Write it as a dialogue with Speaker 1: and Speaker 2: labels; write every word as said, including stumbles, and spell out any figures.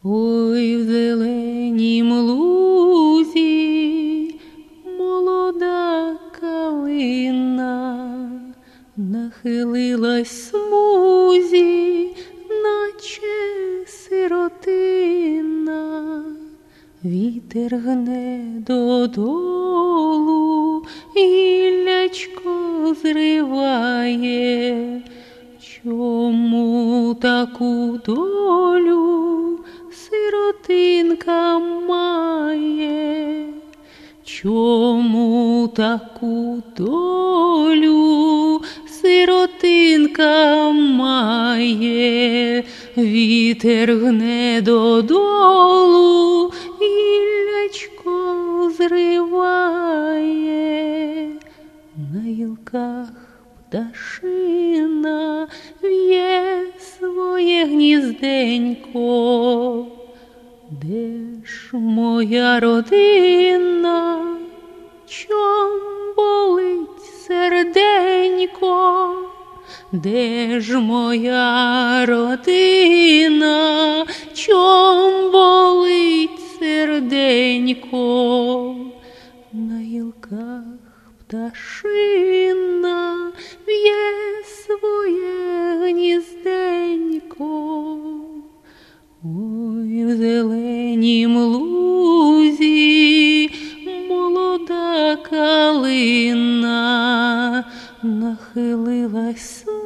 Speaker 1: Ой, в зеленім лузі молода калина нахилилась смузі, наче сиротина. Вітер гне додолу, гіллячко зриває. Чому таку долю сиротинка має? Чому таку долю сиротинка має? Вітер гне додолу, гіллячко зриває. На гілках пташина в'є своє гнізденько. Де ж моя родина? Чом болить серденько? Де ж моя родина? Чом болить серденько? На гілках пташина в'є своє гнізденько. Ой, в зеленім лузі молода калина нахилилась